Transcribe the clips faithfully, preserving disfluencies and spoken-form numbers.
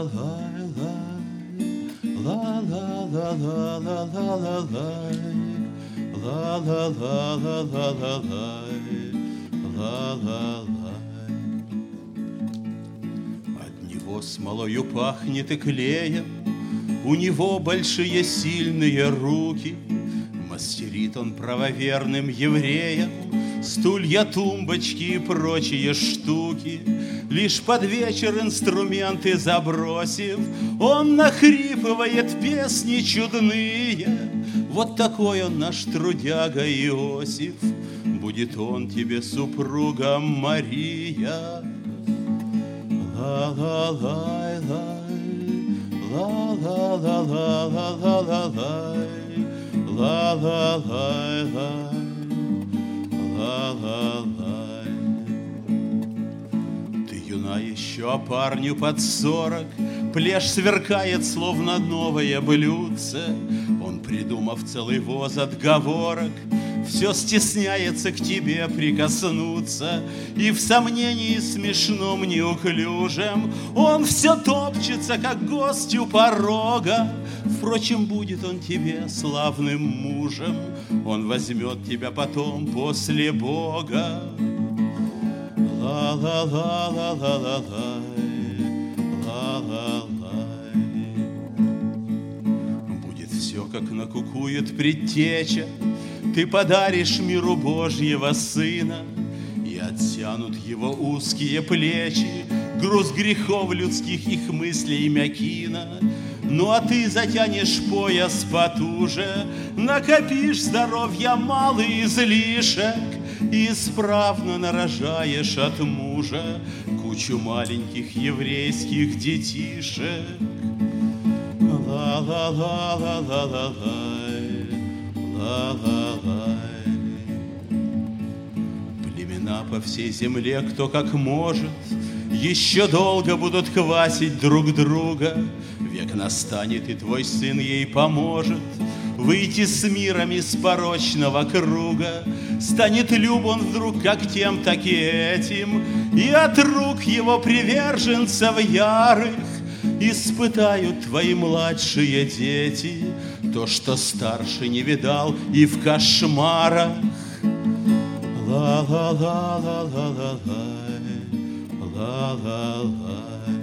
От него смолою пахнет и клеем, у него большие сильные руки. Мастерит он правоверным евреям стулья, тумбочки и прочие штуки. Лишь под вечер инструменты забросив, он нахрипывает песни чудные. Вот такой он наш трудяга Иосиф, будет он тебе супругом Мария. Ла-ла-лай-лай, ла-ла-ла-ла-ла-ла-лай, ла-ла-лай-лай, ла-ла-лай. Ты юна еще, а парню под сорок, плешь сверкает, словно новое блюдце. Он, придумав целый воз отговорок, все стесняется к тебе прикоснуться. И в сомнении смешном, неуклюжем он все топчется, как гость у порога. Впрочем, будет он тебе славным мужем, он возьмет тебя потом после Бога. Ла-ла-ла-ла-ла-ла-лай, ла-ла-лай. Будет все, как накукует предтеча, ты подаришь миру Божьего Сына, и оттянут его узкие плечи груз грехов людских, их мыслей мякина. Ну а ты затянешь пояс потуже, накопишь здоровья малый излишек и исправно нарожаешь от мужа кучу маленьких еврейских детишек. Ла-ла-ла-ла-ла-ла-лай, ла-ла-лай. Племена по всей земле, кто как может, еще долго будут квасить друг друга. Век настанет, и твой сын ей поможет выйти с миром из порочного круга. Станет люб он вдруг как тем, так и этим, и от рук его приверженцев ярых испытают твои младшие дети то, что старший не видал и в кошмарах. Ла-ла-ла-ла-ла-ла-лай, ла-ла-лай.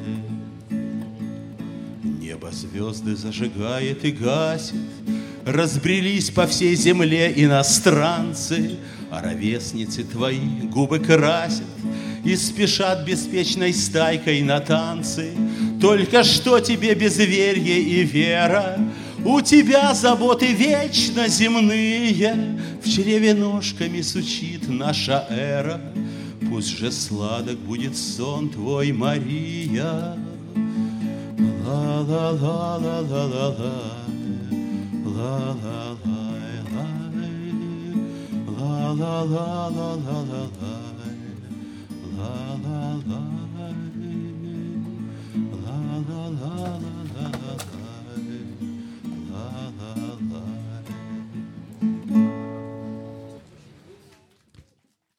Небо звезды зажигает и гасит, разбрелись по всей земле иностранцы, а ровесницы твои губы красят и спешат беспечной стайкой на танцы. Только что тебе безверие и вера, у тебя заботы вечно земные, в чреве ножками сучит наша эра. Пусть же сладок будет сон твой, Мария. Ла-ла-ла-ла-ла-ла-лай, ла-ла-лай-лай, ла-ла-ла-ла-ла-ла-лай, ла-ла-ла.